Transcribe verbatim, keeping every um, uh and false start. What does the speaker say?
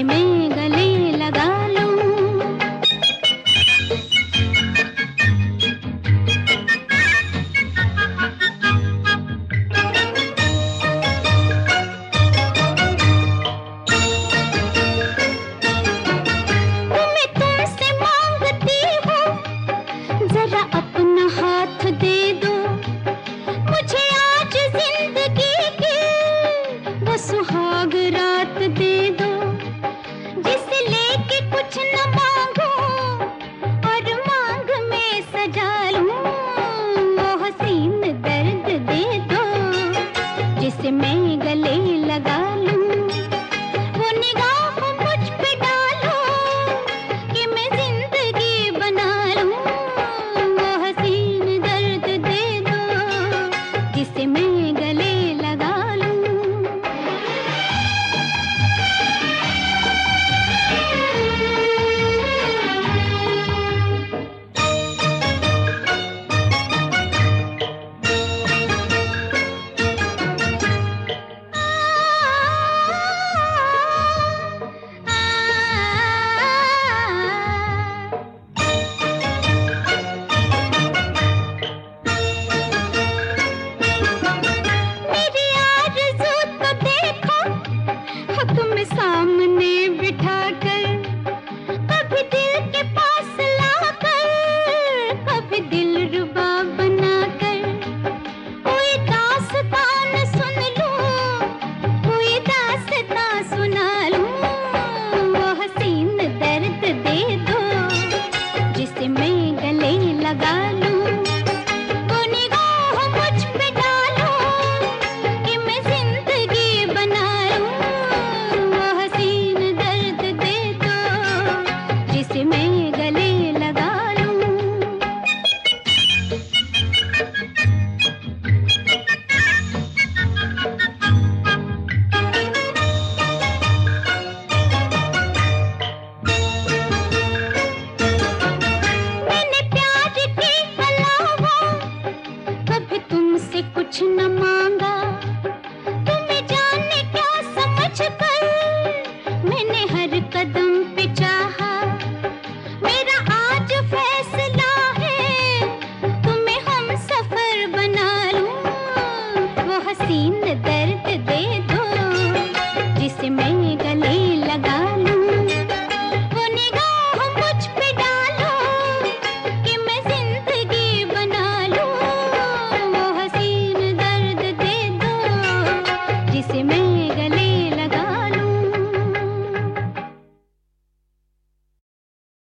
जिसे मैं गले लगा लूं। तुम्हें तुमसे मांगती हूँ, जरा अपना हाथ दे दो मुझे आज जिंदगी की वो सुहाग रात दे दो, जिसे लेके कुछ न मांगू और मांग में सजा लूं। वो हसीन दर्द दे दो जिसे मैं गले लगा लूं। वो निगाह मुझ पे डालो कि मैं जिंदगी बना लूं। वो हसीन दर्द दे दो जिसे मैं गले लगा लूं। मेरी आरज़ू तो देखो, हक में सामने बिठा कर, कभी दिल के पास लाकर, कभी दिलरुबा बना कर, कोई दास्तान सुन लूं, कोई दास्तान सुना लूं। वो हसीन दर्द दे दो जिसे मैं गले लगा लूं। वो निगाह मुझ पे डालो कि मैं जिंदगी बना लूं। वो हसीन दर्द दे दो जिसे मैं गले लगा लूं। मैंने प्यार के अलावा कभी तुमसे कुछ न मांगा, तुम्हें जाने क्या समझ कर मैंने हर कदम पे चाहा। मेरा आज फैसला है तुम्हें हम सफर बना लूं। वो हसीन दर्द दे दो जिसे मैं गले लगा लूं।